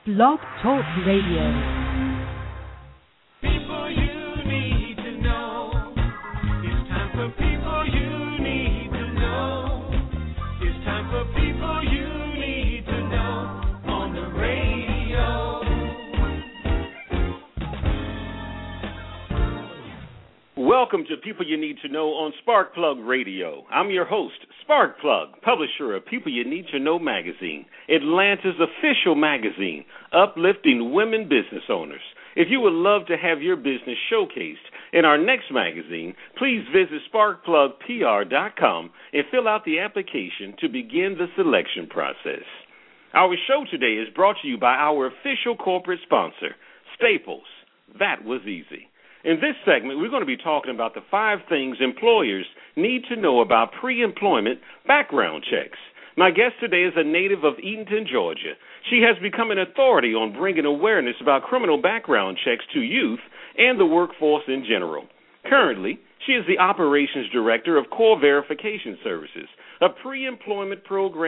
Blog Talk Radio. People you need to know. It's time for people you need to know. It's time for people you need to know on the radio. Welcome to People You Need to Know on Sparkplug Radio. I'm your host, Sparkplug, publisher of People You Need to Know magazine, Atlanta's official magazine, uplifting women business owners. If you would love to have your business showcased in our next magazine, please visit sparkplugpr.com and fill out the application to begin the selection process. Our show today is brought to you by our official corporate sponsor, Staples. That was easy. In this segment, we're going to be talking about the 5 things employers need to know about pre-employment background checks. My guest today is a native of Eatonton, Georgia. She has become an authority on bringing awareness about criminal background checks to youth and the workforce in general. Currently, she is the operations director of Core Verification Services, a pre-employment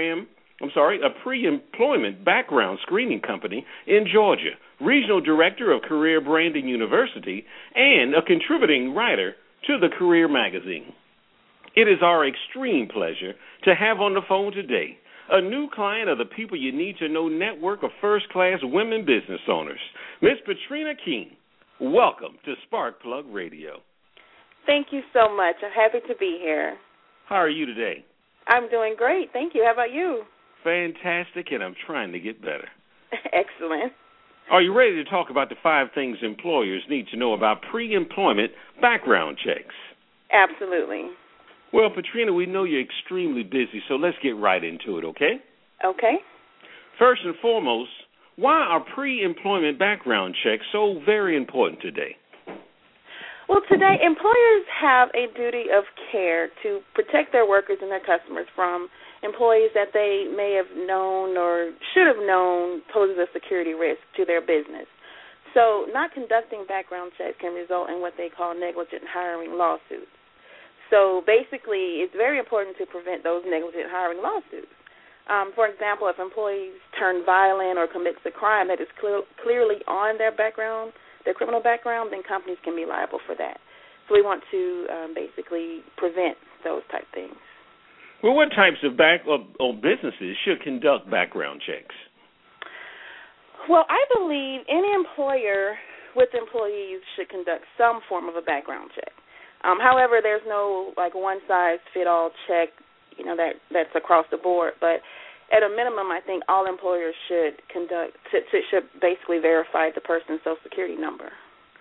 background screening company in Georgia, regional director of Career Branding University, and a contributing writer to the Career magazine. It is our extreme pleasure to have on the phone today a new client of the People You Need to Know network of first-class women business owners, Ms. Patrina King. Welcome to Sparkplug Radio. Thank you so much. I'm happy to be here. How are you today? I'm doing great. Thank you. How about you? Fantastic, and I'm trying to get better. Excellent. Are you ready to talk about the 5 things employers need to know about pre-employment background checks? Absolutely. Well, Patrina, we know you're extremely busy, so let's get right into it, okay? Okay. First and foremost, why are pre-employment background checks so very important today? Well, today, employers have a duty of care to protect their workers and their customers from employees that they may have known or should have known poses a security risk to their business. So not conducting background checks can result in what they call negligent hiring lawsuits. So basically, it's very important to prevent those negligent hiring lawsuits. For example, if employees turn violent or commits a crime that is clearly on their background, their criminal background, then companies can be liable for that. So we want to basically prevent those type things. Well, what types of businesses should conduct background checks? Well, I believe any employer with employees should conduct some form of a background check. However, there's no one-size-fit-all check, that's across the board. But at a minimum, I think all employers should should basically verify the person's Social Security number.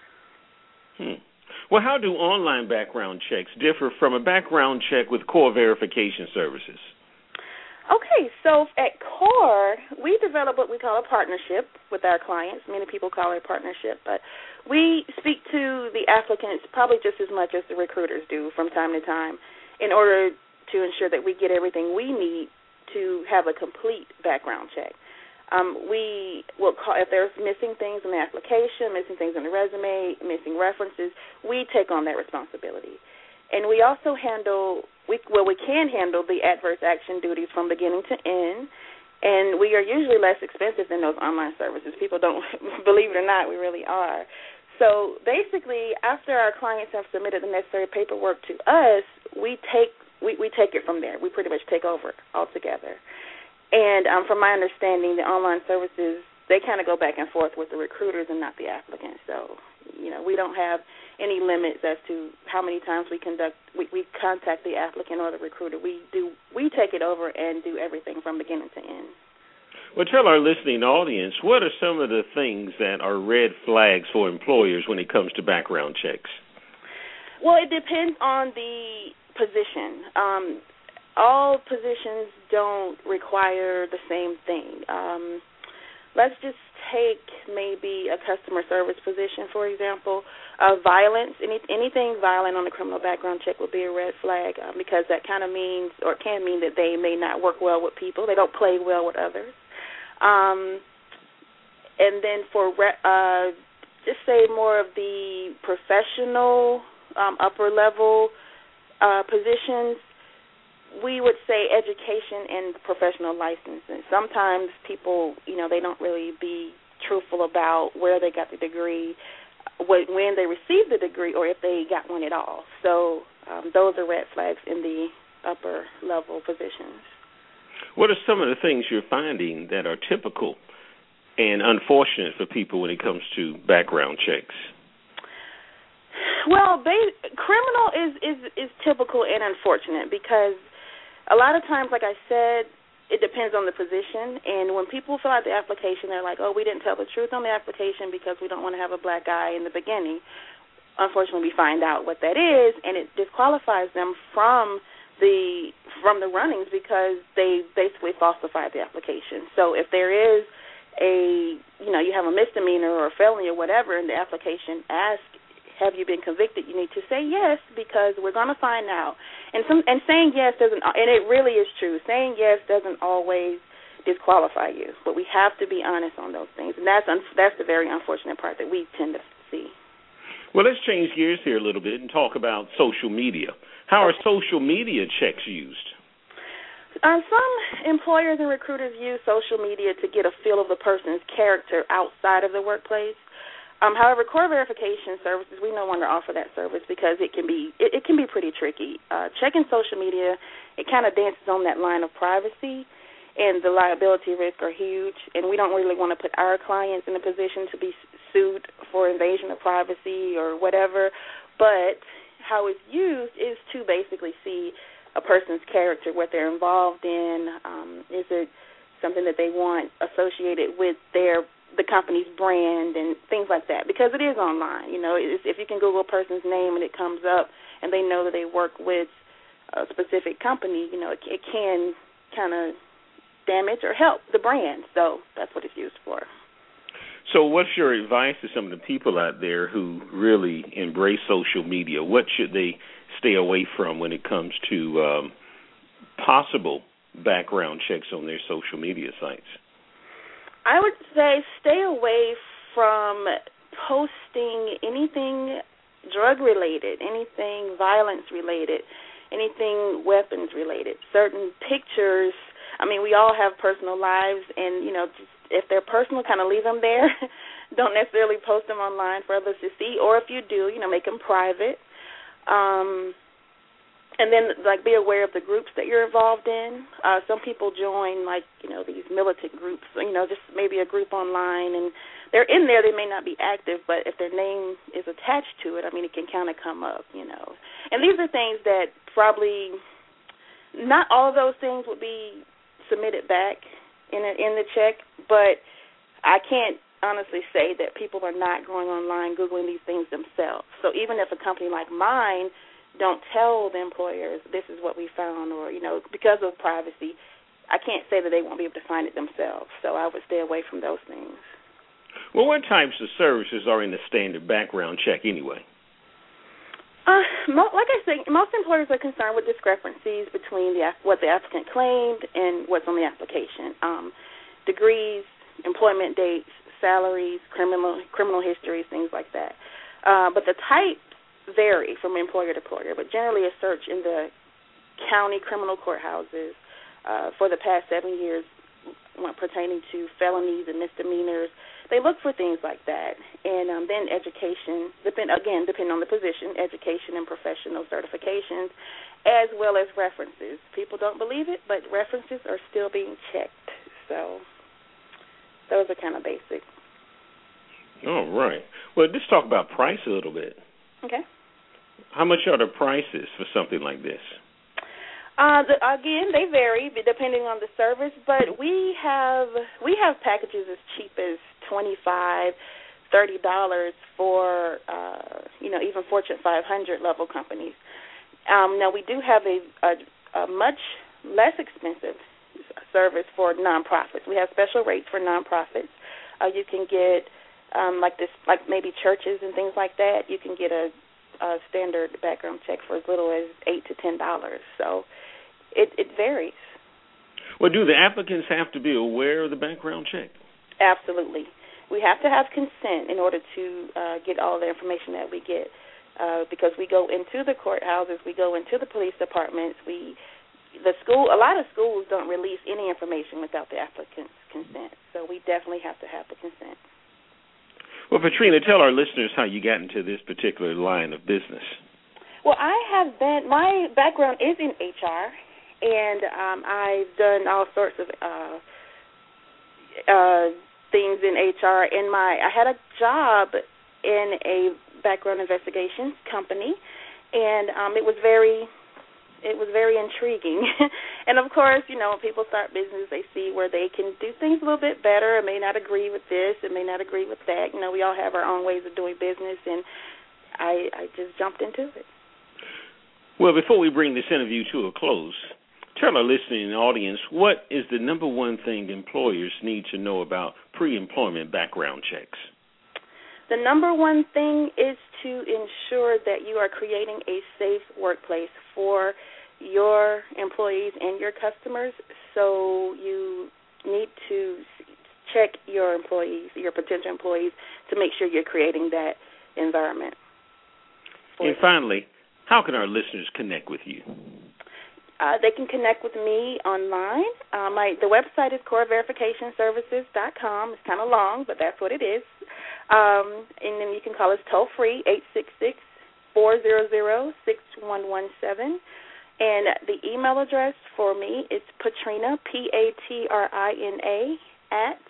Well, how do online background checks differ from a background check with Core Verification Services? Okay, so at Core, we develop what we call a partnership with our clients. Many people call it a partnership, but we speak to the applicants probably just as much as the recruiters do from time to time in order to ensure that we get everything we need to have a complete background check. We will call if there's missing things in the application, missing things in the resume, missing references. We take on that responsibility, and we also we can handle the adverse action duties from beginning to end, and we are usually less expensive than those online services. People don't believe it or not, we really are. So basically, after our clients have submitted the necessary paperwork to us, we take it from there. We pretty much take over altogether. And from my understanding, the online services, they kind of go back and forth with the recruiters and not the applicants. So, we don't have any limits as to how many times we contact the applicant or the recruiter. We take it over and do everything from beginning to end. Well, tell our listening audience, what are some of the things that are red flags for employers when it comes to background checks? Well, it depends on the position. All positions don't require the same thing. Let's just take maybe a customer service position, for example. Violence, anything violent on the criminal background check would be a red flag because that kind of means or can mean that they may not work well with people. They don't play well with others. And then for just say more of the professional, upper-level positions, we would say education and professional licensing. Sometimes people, they don't really be truthful about where they got the degree, when they received the degree, or if they got one at all. So those are red flags in the upper level positions. What are some of the things you're finding that are typical and unfortunate for people when it comes to background checks? Well, criminal is typical and unfortunate because a lot of times, like I said, it depends on the position. And when people fill out the application, they're like, oh, we didn't tell the truth on the application because we don't want to have a black guy in the beginning. Unfortunately, we find out what that is, and it disqualifies them from the runnings because they basically falsified the application. So if there is you have a misdemeanor or a felony or whatever in the application, ask, have you been convicted? You need to say yes because we're going to find out. And saying yes doesn't, and it really is true, saying yes doesn't always disqualify you, but we have to be honest on those things, and that's the very unfortunate part that we tend to see. Well, let's change gears here a little bit and talk about social media. How are social media checks used? Some employers and recruiters use social media to get a feel of the person's character outside of the workplace. However, core verification services, we no longer offer that service because it can be pretty tricky. Checking social media, it kind of dances on that line of privacy, and the liability risks are huge, and we don't really want to put our clients in a position to be sued for invasion of privacy or whatever, but how it's used is to basically see a person's character, what they're involved in. Is it something that they want associated with the company's brand and things like that, because it is online. If you can Google a person's name and it comes up and they know that they work with a specific company, it can kind of damage or help the brand. So that's what it's used for. So what's your advice to some of the people out there who really embrace social media? What should they stay away from when it comes to possible background checks on their social media sites? I would say stay away from posting anything drug-related, anything violence-related, anything weapons-related, certain pictures. I mean, we all have personal lives, and, just if they're personal, kind of leave them there. Don't necessarily post them online for others to see, or if you do, make them private. And then, be aware of the groups that you're involved in. Some people join, these militant groups, just maybe a group online, and they're in there. They may not be active, but if their name is attached to it, it can kind of come up, And these are things that probably not all of those things would be submitted back in the check, but I can't honestly say that people are not going online Googling these things themselves. So even if a company like mine don't tell the employers this is what we found, or, because of privacy, I can't say that they won't be able to find it themselves. So I would stay away from those things. Well, what types of services are in the standard background check anyway? Like I say, most employers are concerned with discrepancies between what the applicant claimed and what's on the application. Degrees, employment dates, salaries, criminal histories, things like that. But the types vary from employer to employer, but generally a search in the county criminal courthouses for the past 7 years pertaining to felonies and misdemeanors. They look for things like that. And then education, depending on the position, education and professional certifications, as well as references. People don't believe it, but references are still being checked. So those are kind of basic. All right. Well, let's talk about price a little bit. Okay. How much are the prices for something like this? Again, they vary depending on the service, but we have packages as cheap as $25, $30 for even Fortune 500 level companies. Now we do have a much less expensive service for nonprofits. We have special rates for nonprofits. You can get like maybe churches and things like that. You can get a standard background check for as little as $8 to $10. So it varies. Well, do the applicants have to be aware of the background check? Absolutely. We have to have consent in order to get all the information that we get because we go into the courthouses, we go into the police departments. A lot of schools don't release any information without the applicant's consent, so we definitely have to have the consent. Well, Patrina, tell our listeners how you got into this particular line of business. Well, my background is in HR, and I've done all sorts of things in HR. I had a job in a background investigations company, and it was very intriguing. And of course, when people start business, they see where they can do things a little bit better. It may not agree with this, it may not agree with that. We all have our own ways of doing business, and I just jumped into it. Well, before we bring this interview to a close, tell our listening audience, what is the number one thing employers need to know about pre-employment background checks? The number one thing is to ensure that you are creating a safe workplace for your employees and your customers. So you need to check your employees, your potential employees, to make sure you're creating that environment. And finally, how can our listeners connect with you? They can connect with me online. The website is coreverificationservices.com. It's kind of long, but that's what it is. And then you can call us toll-free, 866-400-6117. And the email address for me is Patrina, Patrina, at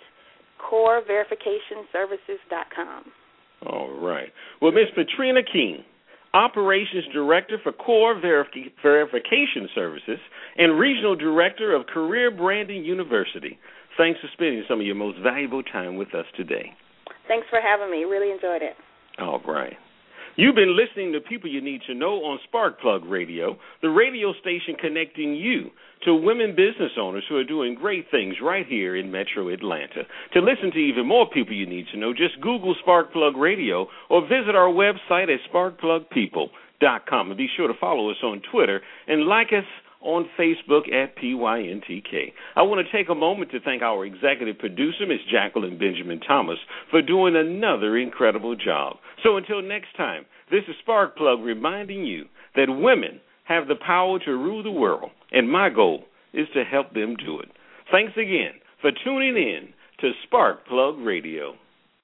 coreverificationservices.com. All right. Well, Ms. Patrina King, Operations Director for Core Verification Services and Regional Director of Career Branding University. Thanks for spending some of your most valuable time with us today. Thanks for having me. Really enjoyed it. All right. You've been listening to People You Need to Know on Sparkplug Radio, the radio station connecting you to women business owners who are doing great things right here in Metro Atlanta. To listen to even more People You Need to Know, just Google Sparkplug Radio or visit our website at sparkplugpeople.com. And be sure to follow us on Twitter and like us on Facebook at PYNTK. I want to take a moment to thank our executive producer, Ms. Jacqueline Benjamin Thomas, for doing another incredible job. So until next time, this is Sparkplug reminding you that women have the power to rule the world, and my goal is to help them do it. Thanks again for tuning in to Sparkplug Radio.